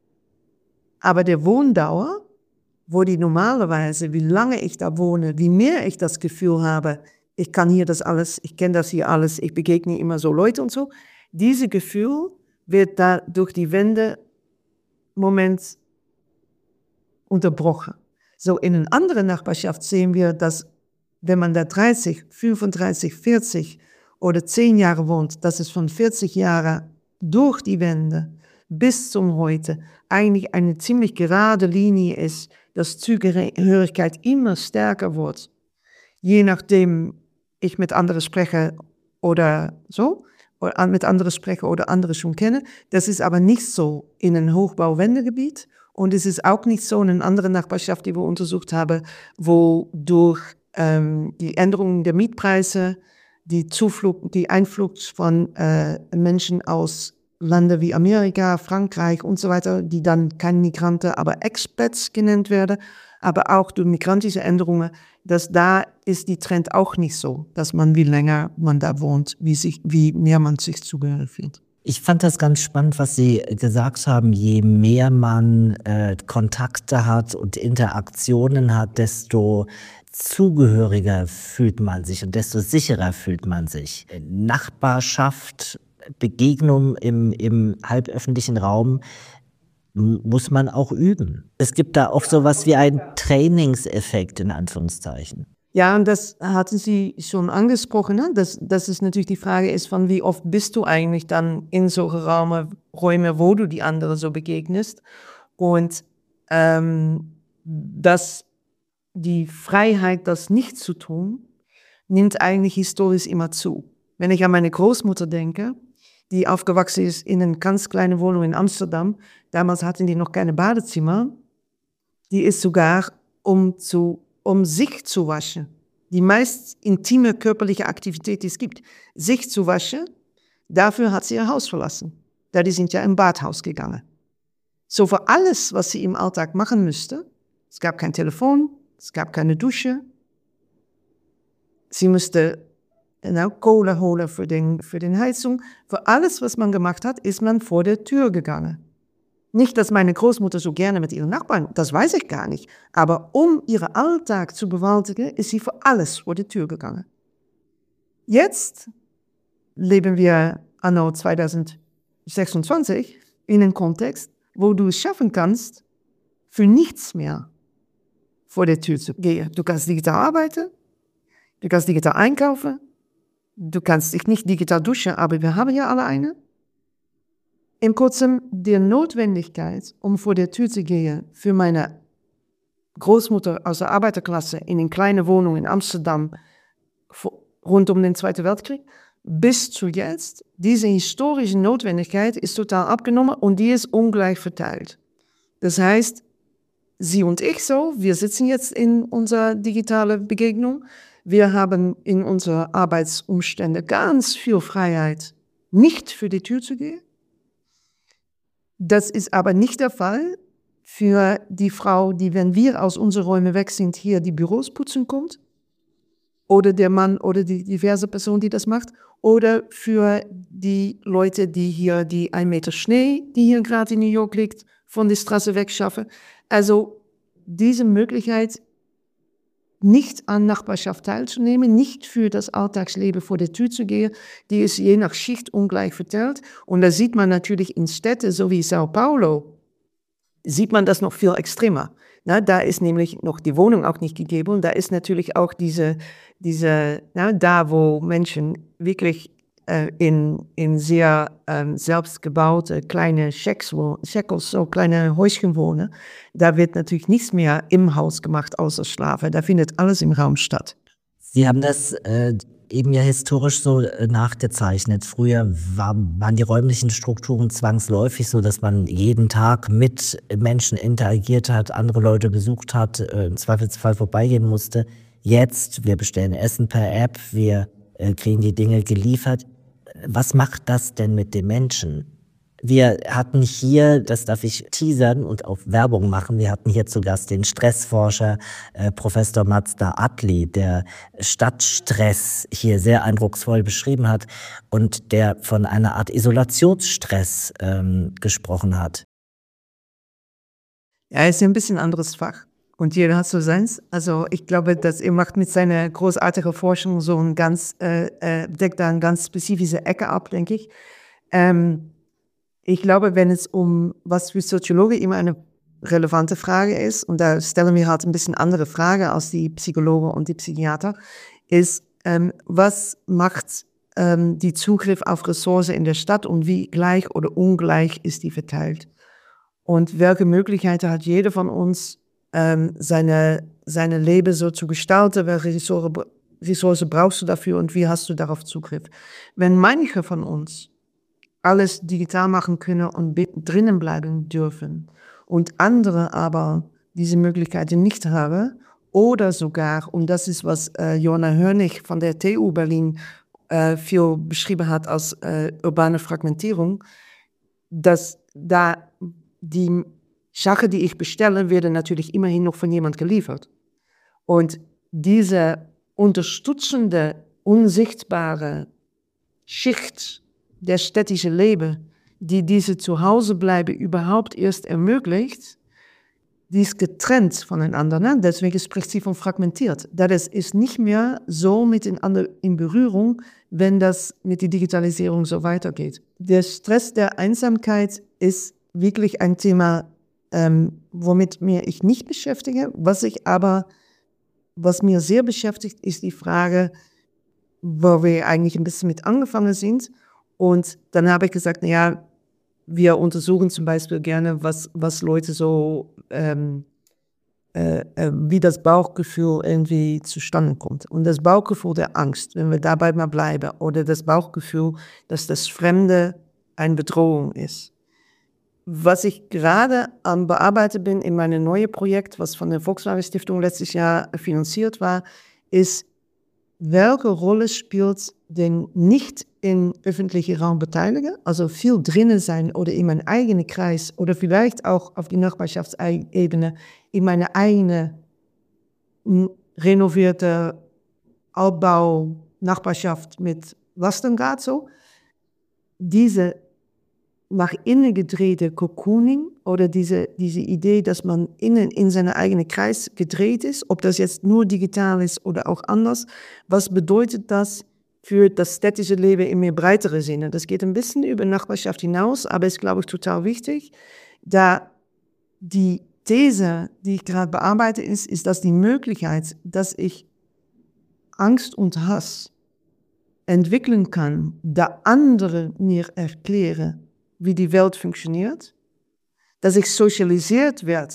aber der Wohndauer, wo die normalerweise, wie lange ich da wohne, wie mehr ich das Gefühl habe, ich kann hier das alles, ich kenne das hier alles, ich begegne immer so Leute und so, dieses Gefühl wird da durch die Wende Moment unterbrochen. So in einer anderen Nachbarschaft sehen wir, dass wenn man da dreißig, fünfunddreißig, vierzig oder zehn Jahre wohnt, dass es von vierzig Jahren durch die Wende bis zum heute eigentlich eine ziemlich gerade Linie ist, dass Zugehörigkeit immer stärker wird, je nachdem ich mit anderen spreche oder so, oder mit anderen spreche oder andere schon kenne. Das ist aber nicht so in einem Hochbauwendegebiet und es ist auch nicht so in einer anderen Nachbarschaft, die wir untersucht haben, wo durch ähm, die Änderungen der Mietpreise, die Zuflucht, die Einflucht von äh, Menschen aus Ländern wie Amerika, Frankreich und so weiter, die dann keine Migranten, aber Expats genannt werden, aber auch durch migrantische Änderungen, dass da ist die Trend auch nicht so, dass man wie länger man da wohnt, wie, sich, wie mehr man sich zugehörig fühlt. Ich fand das ganz spannend, was Sie gesagt haben. Je mehr man äh, Kontakte hat und Interaktionen hat, desto zugehöriger fühlt man sich und desto sicherer fühlt man sich. Nachbarschaft, Begegnung im, im halböffentlichen Raum muss man auch üben. Es gibt da auch sowas wie einen Trainingseffekt in Anführungszeichen. Ja, und das hatten Sie schon angesprochen, ne? dass, dass es natürlich die Frage ist, von wie oft bist du eigentlich dann in solche Räume, Räume, wo du die anderen so begegnest. Und ähm, dass die Freiheit, das nicht zu tun, nimmt eigentlich historisch immer zu. Wenn ich an meine Großmutter denke, die aufgewachsen ist in einer ganz kleinen Wohnung in Amsterdam, damals hatten die noch keine Badezimmer, die ist sogar, um, zu, um sich zu waschen, die meist intime körperliche Aktivität, die es gibt, sich zu waschen, dafür hat sie ihr Haus verlassen. Da die sind ja im Badhaus gegangen. So für alles, was sie im Alltag machen müsste, es gab kein Telefon, es gab keine Dusche, sie musste nou, Kohle holen für den, für den Heizung. Für alles, was man gemacht hat, ist man vor der Tür gegangen. Nicht, dass meine Großmutter so gerne mit ihren Nachbarn, das weiß ich gar nicht. Aber um ihren Alltag zu bewältigen, ist sie für alles vor die Tür gegangen. Jetzt leben wir anno zwanzig sechsundzwanzig in einem Kontext, wo du es schaffen kannst, für nichts mehr vor der Tür zu gehen. Du kannst digital arbeiten, du kannst digital einkaufen, du kannst dich nicht digital duschen, aber wir haben ja alle eine. In kurzem, die Notwendigkeit, um vor der Tür zu gehen, für meine Großmutter aus der Arbeiterklasse in eine kleine Wohnung in Amsterdam rund um den Zweiten Weltkrieg, bis zu jetzt, diese historische Notwendigkeit ist total abgenommen und die ist ungleich verteilt. Das heißt, Sie und ich so, wir sitzen jetzt in unserer digitalen Begegnung, wir haben in unseren Arbeitsumständen ganz viel Freiheit, nicht für die Tür zu gehen. Das ist aber nicht der Fall für die Frau, die, wenn wir aus unseren Räumen weg sind, hier die Büros putzen kommt. Oder der Mann oder die diverse Person, die das macht. Oder für die Leute, die hier die ein Meter Schnee, die hier gerade in New York liegt, von der Straße wegschaffen. Also diese Möglichkeit, nicht an Nachbarschaft teilzunehmen, nicht für das Alltagsleben vor der Tür zu gehen, die ist je nach Schicht ungleich verteilt. Und da sieht man natürlich in Städten, so wie Sao Paulo, sieht man das noch viel extremer. Na, da ist nämlich noch die Wohnung auch nicht gegeben und da ist natürlich auch diese, diese na, da wo Menschen wirklich äh, in, in sehr ähm, selbstgebaute kleine Shackles, so kleine Häuschen wohnen, da wird natürlich nichts mehr im Haus gemacht außer Schlafen, da findet alles im Raum statt. Sie haben das äh, eben ja historisch so äh, nachgezeichnet. Früher war, waren die räumlichen Strukturen zwangsläufig so, dass man jeden Tag mit Menschen interagiert hat, andere Leute besucht hat, äh, im Zweifelsfall vorbeigehen musste. Jetzt, wir bestellen Essen per App, wir äh, kriegen die Dinge geliefert. Was macht das denn mit den Menschen? Wir hatten hier, das darf ich teasern und auf Werbung machen, wir hatten hier zu Gast den Stressforscher äh, Professor Mazda Adli, der Stadtstress hier sehr eindrucksvoll beschrieben hat und der von einer Art Isolationsstress ähm, gesprochen hat. Ja, ist ja ein bisschen anderes Fach und jeder hat so seins. Also ich glaube, dass er macht mit seiner großartigen Forschung so ein ganz, äh, äh, deckt da eine ganz spezifische Ecke ab, denke ich. Ähm, Ich glaube, wenn es um, was für Soziologen immer eine relevante Frage ist, und da stellen wir halt ein bisschen andere Fragen als die Psychologen und die Psychiater, ist, ähm, was macht ähm, die Zugriff auf Ressourcen in der Stadt und wie gleich oder ungleich ist die verteilt? Und welche Möglichkeiten hat jeder von uns, ähm, seine, seine Leben so zu gestalten? Welche Ressourcen, Ressourcen brauchst du dafür und wie hast du darauf Zugriff? Wenn manche von uns alles digital machen können und drinnen bleiben dürfen und andere aber diese Möglichkeiten nicht haben oder sogar, und das ist, was äh, Joanna Hörnig von der T U Berlin äh, viel beschrieben hat als äh, urbane Fragmentierung, dass da die Sachen, die ich bestelle, werden natürlich immerhin noch von jemand geliefert. Und diese unterstützende, unsichtbare Schicht der städtische Leben, die diese Zuhausebleibe überhaupt erst ermöglicht, die ist getrennt voneinander. Ne? Deswegen spricht sie von fragmentiert. Das ist nicht mehr so miteinander in Berührung, wenn das mit der Digitalisierung so weitergeht. Der Stress der Einsamkeit ist wirklich ein Thema, ähm, womit mir ich nicht beschäftige. Was ich aber, was mir sehr beschäftigt, ist die Frage, wo wir eigentlich ein bisschen mit angefangen sind. Und dann habe ich gesagt, naja, wir untersuchen zum Beispiel gerne, was, was Leute so, ähm, äh, äh, wie das Bauchgefühl irgendwie zustande kommt. Und das Bauchgefühl der Angst, wenn wir dabei mal bleiben, oder das Bauchgefühl, dass das Fremde eine Bedrohung ist. Was ich gerade am Bearbeiten bin in meinem neuen Projekt, was von der Volkswagen Stiftung letztes Jahr finanziert war, ist, welche Rolle spielt denn nicht im öffentlichen Raum beteiligen, also viel drinnen sein oder in meinem eigenen Kreis oder vielleicht auch auf die Nachbarschaftsebene in meine eigene renovierte Altbau-Nachbarschaft mit Lastenrad so. Diese nach innen gedrehte Cocooning oder diese, diese Idee, dass man innen in seinen eigenen Kreis gedreht ist, ob das jetzt nur digital ist oder auch anders, was bedeutet das für das städtische Leben in mehr breitere Sinne? Das geht ein bisschen über Nachbarschaft hinaus, aber ist, glaube ich, total wichtig, da die These, die ich gerade bearbeite, ist, ist, dass die Möglichkeit, dass ich Angst und Hass entwickeln kann, da andere mir erklären, wie die Welt funktioniert, dass ich sozialisiert werde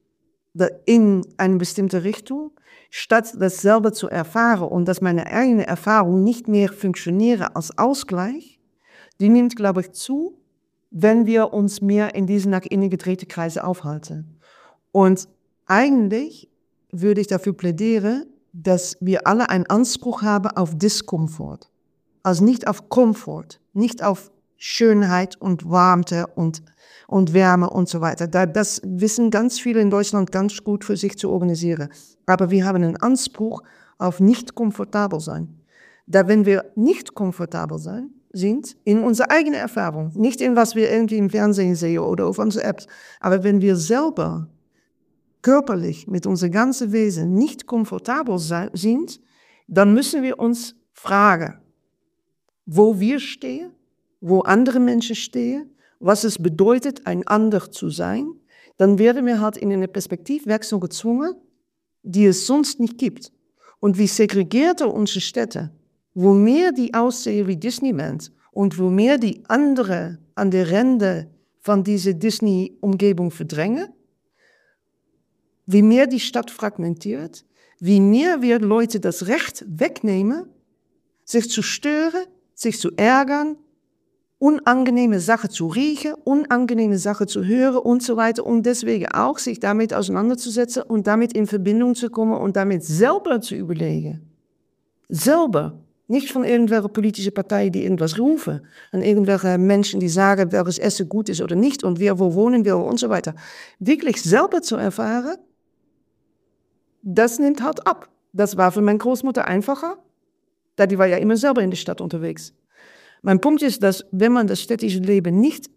in eine bestimmte Richtung, statt das selber zu erfahren und dass meine eigene Erfahrung nicht mehr funktioniert als Ausgleich, die nimmt, glaube ich, zu, wenn wir uns mehr in diesen nach innen gedrehten Kreise aufhalten. Und eigentlich würde ich dafür plädieren, dass wir alle einen Anspruch haben auf Diskomfort, also nicht auf Komfort, nicht auf Schönheit und Warmte und, und Wärme und so weiter. Das wissen ganz viele in Deutschland ganz gut für sich zu organisieren. Aber wir haben einen Anspruch auf nicht komfortabel sein. Da wenn wir nicht komfortabel sein, sind, in unserer eigenen Erfahrung, nicht in was wir irgendwie im Fernsehen sehen oder auf unsere Apps, aber wenn wir selber körperlich mit unserem ganzen Wesen nicht komfortabel sind, dann müssen wir uns fragen, wo wir stehen, wo andere Menschen stehen, was es bedeutet, ein Ander zu sein, dann werden wir halt in eine Perspektivwechsel gezwungen, die es sonst nicht gibt. Und wie segregierter unsere Städte, wo mehr die aussehen wie Disneyland und wo mehr die andere an der Ränder von dieser Disney-Umgebung verdrängen, wie mehr die Stadt fragmentiert, wie mehr wir Leute das Recht wegnehmen, sich zu stören, sich zu ärgern, unangenehme Sachen zu riechen, unangenehme Sachen zu hören und so weiter und deswegen auch sich damit auseinanderzusetzen und damit in Verbindung zu kommen und damit selber zu überlegen. Selber, nicht von irgendwelchen politischen Partijen, die irgendwas rufen, an irgendwelche Menschen, die sagen, welches Essen gut ist oder nicht und wer wo wohnen will und so weiter. Wirklich selber zu erfahren, das nimmt halt ab. Das war für meine Großmutter einfacher, da die war ja immer selber in der Stadt unterwegs. Mein Punkt ist, dass wenn man das städtische Leben nicht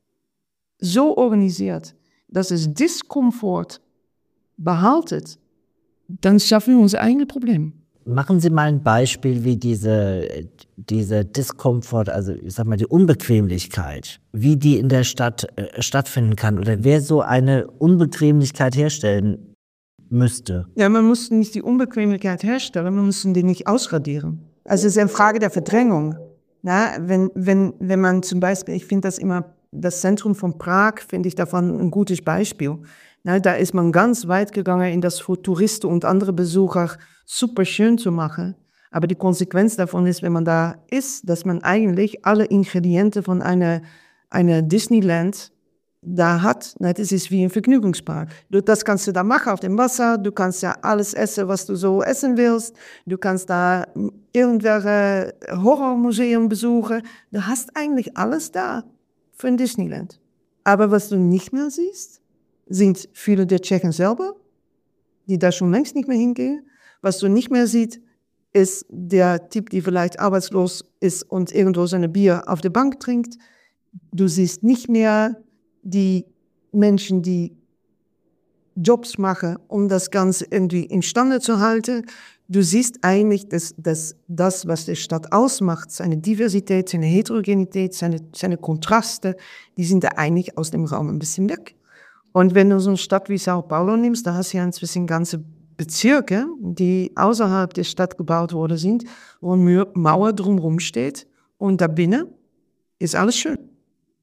so organisiert, dass es Diskomfort behaltet, dann schaffen wir unser eigenes Problem. Machen Sie mal ein Beispiel, wie diese, diese Diskomfort, also ich sag mal die Unbequemlichkeit, wie die in der Stadt äh, stattfinden kann oder wer so eine Unbequemlichkeit herstellen müsste. Ja, man muss nicht die Unbequemlichkeit herstellen, man muss die nicht ausradieren. Also es ist eine Frage der Verdrängung. Na, wenn, wenn, wenn man zum Beispiel, ich finde das immer, das Zentrum von Prag, finde ich davon ein gutes Beispiel. Na, da ist man ganz weit gegangen, in das für Touristen und andere Besucher super schön zu machen. Aber die Konsequenz davon ist, wenn man da ist, dass man eigentlich alle Ingredienten von einer, einer Disneyland da hat. Na, das ist wie ein Vergnügungspark. Du, das kannst du da machen auf dem Wasser, du kannst ja alles essen, was du so essen willst. Du kannst da irgendwelche Horrormuseen besuchen. Du hast eigentlich alles da für ein Disneyland. Aber was du nicht mehr siehst, sind viele der Tschechen selber, die da schon längst nicht mehr hingehen. Was du nicht mehr siehst, ist der Typ, der vielleicht arbeitslos ist und irgendwo seine Bier auf der Bank trinkt. Du siehst nicht mehr die Menschen, die Jobs machen, um das Ganze irgendwie instande zu halten. Du siehst eigentlich, dass, dass das, was die Stadt ausmacht, seine Diversität, seine Heterogenität, seine, seine Kontraste, die sind da eigentlich aus dem Raum ein bisschen weg. Und wenn du so eine Stadt wie Sao Paulo nimmst, da hast du ja inzwischen ganze Bezirke, die außerhalb der Stadt gebaut worden sind, wo eine Mauer drumherum steht und da binnen ist alles schön.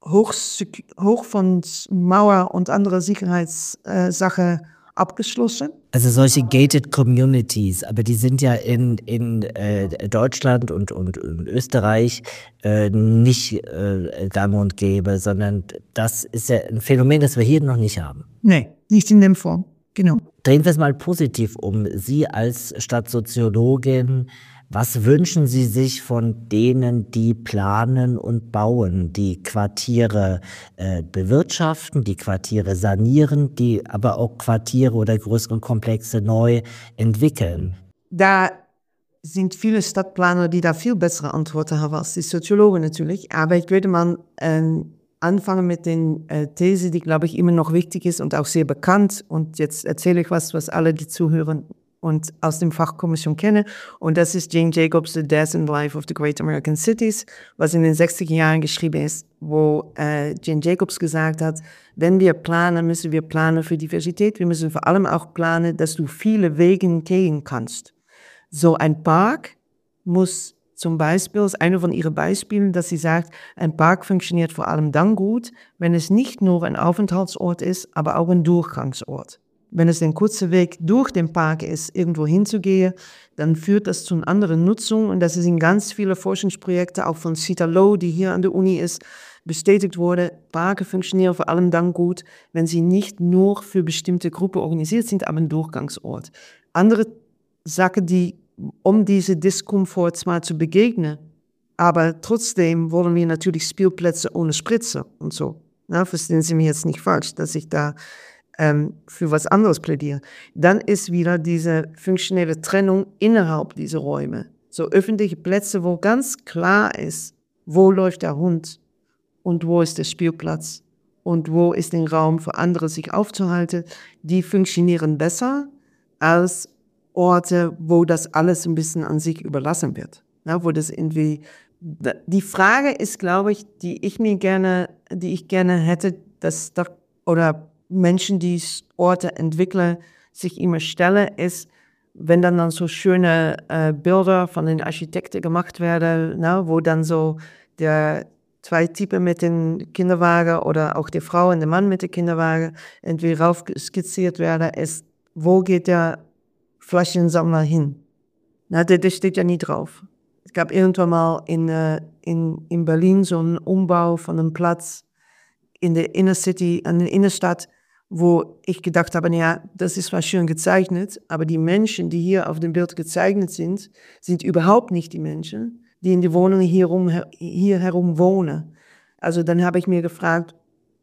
hoch, hoch von Mauer und anderer Sicherheitssachen äh, abgeschlossen. Also solche gated communities, aber die sind ja in, in äh, Deutschland und, und, und Österreich äh, nicht äh, gang und gäbe, sondern das ist ja ein Phänomen, das wir hier noch nicht haben. Nee, nicht in dem Form, genau. Drehen wir es mal positiv um. Sie als Stadtsoziologin, was wünschen Sie sich von denen, die planen und bauen, die Quartiere äh, bewirtschaften, die Quartiere sanieren, die aber auch Quartiere oder größere Komplexe neu entwickeln? Da sind viele Stadtplaner, die da viel bessere Antworten haben als die Soziologen natürlich. Aber ich würde mal ähm, anfangen mit den äh, These, die, glaube ich, immer noch wichtig ist und auch sehr bekannt. Und jetzt erzähle ich was, was alle, die zuhören und aus dem Fach kommen, schon kennen. Und das ist Jane Jacobs, The Death and Life of the Great American Cities, was in den sechziger Jahren geschrieben ist, wo äh, Jane Jacobs gesagt hat, wenn wir planen, müssen wir planen für Diversität. Wir müssen vor allem auch planen, dass du viele Wege gehen kannst. So ein Park muss zum Beispiel, ist eine von ihren Beispielen, dass sie sagt, ein Park funktioniert vor allem dann gut, wenn es nicht nur ein Aufenthaltsort ist, aber auch ein Durchgangsort. Wenn es ein kurzer Weg durch den Park ist, irgendwo hinzugehen, dann führt das zu einer anderen Nutzung. Und das ist in ganz vielen Forschungsprojekten, auch von Sita Low, die hier an der Uni ist, bestätigt wurde. Parken funktionieren vor allem dann gut, wenn sie nicht nur für bestimmte Gruppen organisiert sind, aber ein Durchgangsort. Andere Sachen, die, um diese Diskomfort zwar zu begegnen, aber trotzdem wollen wir natürlich Spielplätze ohne Spritze und so. Na, verstehen Sie mich jetzt nicht falsch, dass ich da Ähm, für was anderes plädieren. Dann ist wieder diese funktionelle Trennung innerhalb dieser Räume. So öffentliche Plätze, wo ganz klar ist, wo läuft der Hund und wo ist der Spielplatz und wo ist der Raum für andere, sich aufzuhalten, die funktionieren besser als Orte, wo das alles ein bisschen an sich überlassen wird. Ja, wo das irgendwie, die Frage ist, glaube ich, die ich mir gerne, die ich gerne hätte, dass da, oder Menschen, die Orte entwickeln, sich immer stellen, ist, wenn dann, dann so schöne äh, Bilder von den Architekten gemacht werden, na, wo dann so der zwei Typen mit dem Kinderwagen oder auch die Frau und der Mann mit dem Kinderwagen irgendwie rauf skizziert werden, ist, wo geht der Flaschensammler hin? Na, das, das steht ja nie drauf. Es gab irgendwann mal in, äh, in, in Berlin so einen Umbau von einem Platz in der Inner City, an der Innenstadt, wo ich gedacht habe, ja, das ist zwar schön gezeichnet, aber die Menschen, die hier auf dem Bild gezeichnet sind, sind überhaupt nicht die Menschen, die in die Wohnungen hier, rum, hier herum wohnen. Also dann habe ich mir gefragt,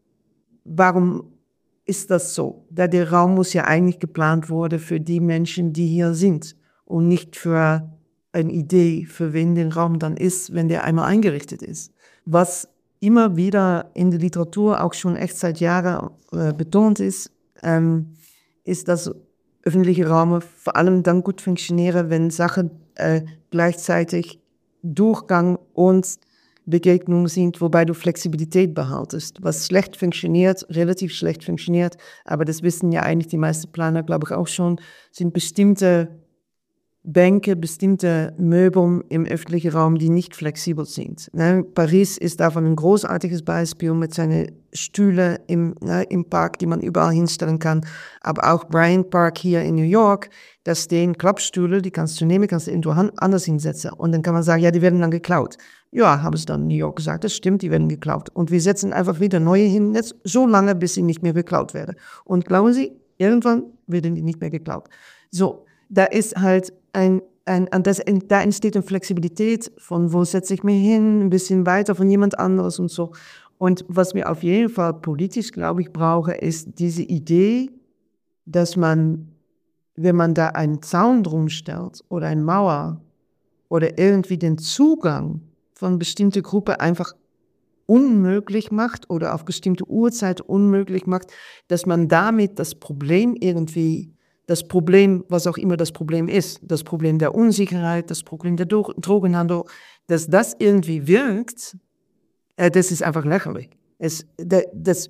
warum ist das so? Da der Raum muss ja eigentlich geplant worden für die Menschen, die hier sind und nicht für eine Idee, für wen der Raum dann ist, wenn der einmal eingerichtet ist. Was immer wieder in der Literatur auch schon echt seit Jahren äh, betont ist, ähm, ist, dass öffentliche Räume vor allem dann gut funktionieren, wenn Sachen äh, gleichzeitig Durchgang und Begegnung sind, wobei du Flexibilität behaltest. Was schlecht funktioniert, relativ schlecht funktioniert, aber das wissen ja eigentlich die meisten Planer, glaube ich, auch schon, sind bestimmte Bänke, bestimmte Möbel im öffentlichen Raum, die nicht flexibel sind. Ne? Paris ist davon ein großartiges Beispiel mit seinen Stühlen im, ne, im Park, die man überall hinstellen kann. Aber auch Bryant Park hier in New York, da stehen Klappstühle, die kannst du nehmen, kannst du irgendwo anders hinsetzen. Und dann kann man sagen, ja, die werden dann geklaut. Ja, haben sie dann in New York gesagt, das stimmt, die werden geklaut. Und wir setzen einfach wieder neue hin, jetzt so lange, bis sie nicht mehr geklaut werden. Und glauben Sie, irgendwann werden die nicht mehr geklaut. So, da ist halt ein, ein, das, da entsteht eine Flexibilität von, wo setze ich mich hin, ein bisschen weiter von jemand anderes und so. Und was wir auf jeden Fall politisch, glaube ich, brauchen, ist diese Idee, dass man, wenn man da einen Zaun drum stellt oder eine Mauer oder irgendwie den Zugang von bestimmten Gruppen einfach unmöglich macht oder auf bestimmte Uhrzeit unmöglich macht, dass man damit das Problem irgendwie, das Problem, was auch immer das Problem ist, das Problem der Unsicherheit, das Problem der Dro- Drogenhandel, dass das irgendwie wirkt, äh, das ist einfach lächerlich. Es, de, das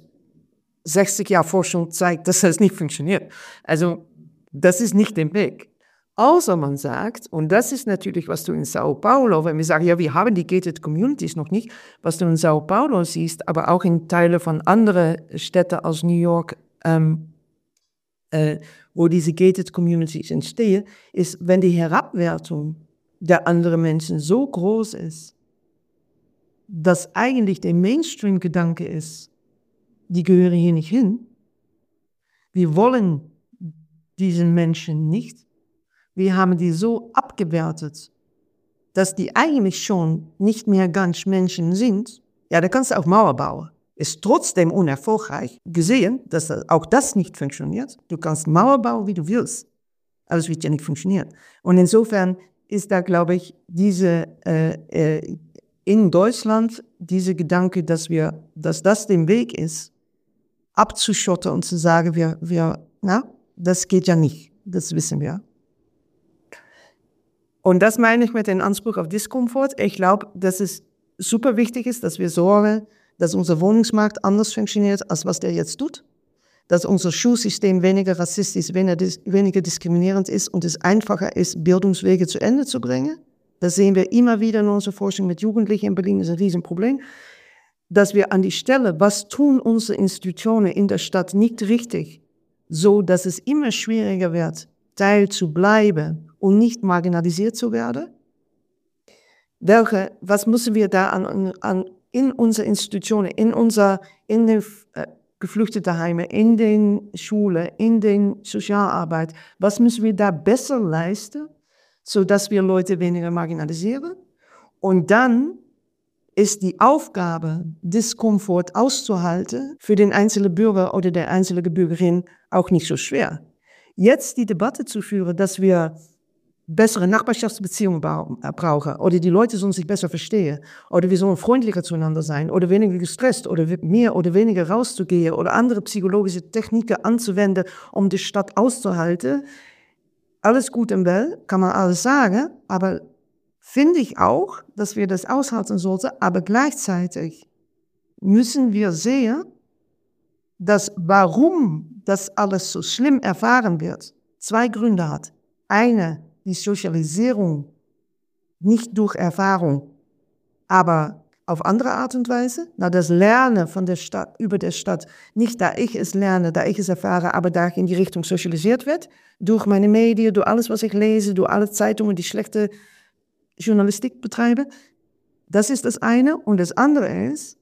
sechzig Jahre Forschung zeigt, dass das nicht funktioniert. Also das ist nicht der Weg. Außer man sagt, und das ist natürlich, was du in Sao Paulo, wenn wir sagen, ja, wir haben die Gated Communities noch nicht, was du in Sao Paulo siehst, aber auch in Teilen von anderen Städten als New York, ähm, äh, wo diese Gated Communities entstehen, ist, wenn die Herabwertung der anderen Menschen so groß ist, dass eigentlich der Mainstream-Gedanke ist, die gehören hier nicht hin. Wir wollen diesen Menschen nicht. Wir haben die so abgewertet, dass die eigentlich schon nicht mehr ganz Menschen sind. Ja, da kannst du auch Mauer bauen. Ist trotzdem unerfolgreich gesehen, dass auch das nicht funktioniert. Du kannst Mauer bauen, wie du willst. Aber es wird ja nicht funktionieren. Und insofern ist da, glaube ich, diese äh, äh, in Deutschland dieser Gedanke, dass wir, dass das der Weg ist, abzuschotten und zu sagen, wir, wir, na, das geht ja nicht. Das wissen wir. Und das meine ich mit dem Anspruch auf Diskomfort. Ich glaube, dass es super wichtig ist, dass wir sorgen, dass unser Wohnungsmarkt anders funktioniert, als was der jetzt tut. Dass unser Schulsystem weniger rassistisch, weniger diskriminierend ist und es einfacher ist, Bildungswege zu Ende zu bringen. Das sehen wir immer wieder in unserer Forschung mit Jugendlichen in Berlin, das ist ein Riesenproblem. Dass wir an die Stelle, was tun unsere Institutionen in der Stadt nicht richtig, so dass es immer schwieriger wird, Teil zu bleiben und nicht marginalisiert zu werden. Welche, was müssen wir da an, an, in unsere Institutionen, in unser, in den äh, Geflüchtetenheimen, in den Schulen, in den Sozialarbeit, was müssen wir da besser leisten, sodass wir Leute weniger marginalisieren? Und dann ist die Aufgabe, Diskomfort auszuhalten, für den einzelnen Bürger oder der einzelne Bürgerin auch nicht so schwer. Jetzt die Debatte zu führen, dass wir bessere Nachbarschaftsbeziehungen brauchen oder die Leute sollen sich besser verstehen oder wir sollen freundlicher zueinander sein oder weniger gestresst oder mehr oder weniger rauszugehen oder andere psychologische Techniken anzuwenden, um die Stadt auszuhalten. Alles gut und well, kann man alles sagen, aber finde ich auch, dass wir das aushalten sollten, aber gleichzeitig müssen wir sehen, dass warum das alles so schlimm erfahren wird, zwei Gründe hat. Eine, die Sozialisierung nicht durch Erfahrung, aber auf andere Art und Weise. Na, das Lernen von der Stadt, über der Stadt, nicht da ich es lerne, da ich es erfahre, aber da ich in die Richtung sozialisiert wird, durch meine Medien, durch alles, was ich lese, durch alle Zeitungen, die schlechte Journalistik betreiben. Das ist das eine. Und das andere ist,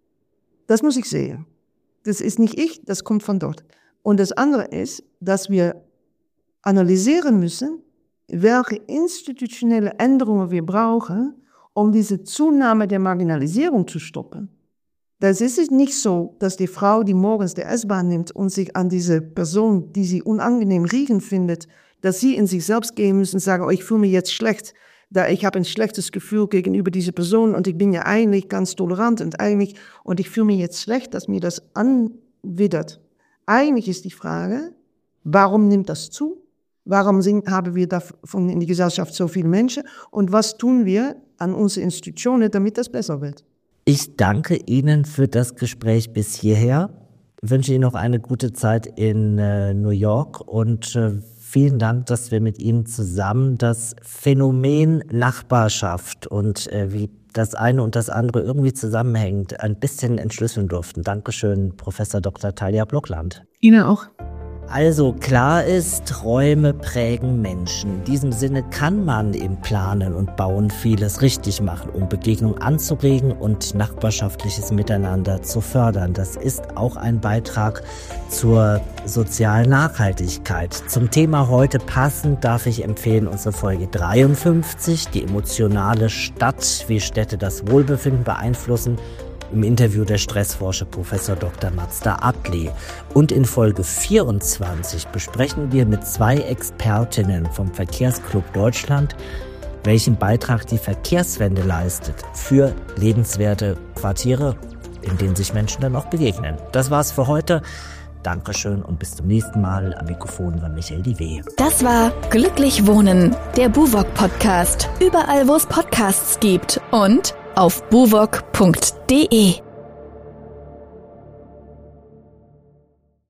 das muss ich sehen. Das ist nicht ich, das kommt von dort. Und das andere ist, dass wir analysieren müssen, welche institutionelle Änderungen wir brauchen, um diese Zunahme der Marginalisierung zu stoppen. Das ist nicht so, dass die Frau, die morgens die S-Bahn nimmt und sich an diese Person, die sie unangenehm riechen findet, dass sie in sich selbst gehen muss und sagen, oh, ich fühle mich jetzt schlecht, da ich habe ein schlechtes Gefühl gegenüber dieser Person und ich bin ja eigentlich ganz tolerant und eigentlich, und ich fühle mich jetzt schlecht, dass mir das anwidert. Eigentlich ist die Frage, warum nimmt das zu? Warum sind, haben wir davon in der Gesellschaft so viele Menschen? Und was tun wir an unsere Institutionen, damit das besser wird? Ich danke Ihnen für das Gespräch bis hierher. Ich wünsche Ihnen noch eine gute Zeit in äh, New York und äh, vielen Dank, dass wir mit Ihnen zusammen das Phänomen Nachbarschaft und äh, wie das eine und das andere irgendwie zusammenhängt, ein bisschen entschlüsseln durften. Dankeschön, Professor Doktor Talja Blokland. Ihnen auch. Also klar ist, Räume prägen Menschen. In diesem Sinne kann man im Planen und Bauen vieles richtig machen, um Begegnung anzuregen und nachbarschaftliches Miteinander zu fördern. Das ist auch ein Beitrag zur sozialen Nachhaltigkeit. Zum Thema heute passend darf ich empfehlen unsere Folge dreiundfünfzig, die emotionale Stadt, wie Städte das Wohlbefinden beeinflussen. Im Interview der Stressforscher Professor Doktor Mazda Adli. Und in Folge vierundzwanzig besprechen wir mit zwei Expertinnen vom Verkehrsclub Deutschland, welchen Beitrag die Verkehrswende leistet für lebenswerte Quartiere, in denen sich Menschen dann auch begegnen. Das war's für heute. Dankeschön und bis zum nächsten Mal. Am Mikrofon war Michael Diwe. Das war Glücklich Wohnen, der BUWOG Podcast. Überall, wo es Podcasts gibt und auf buwog punkt de.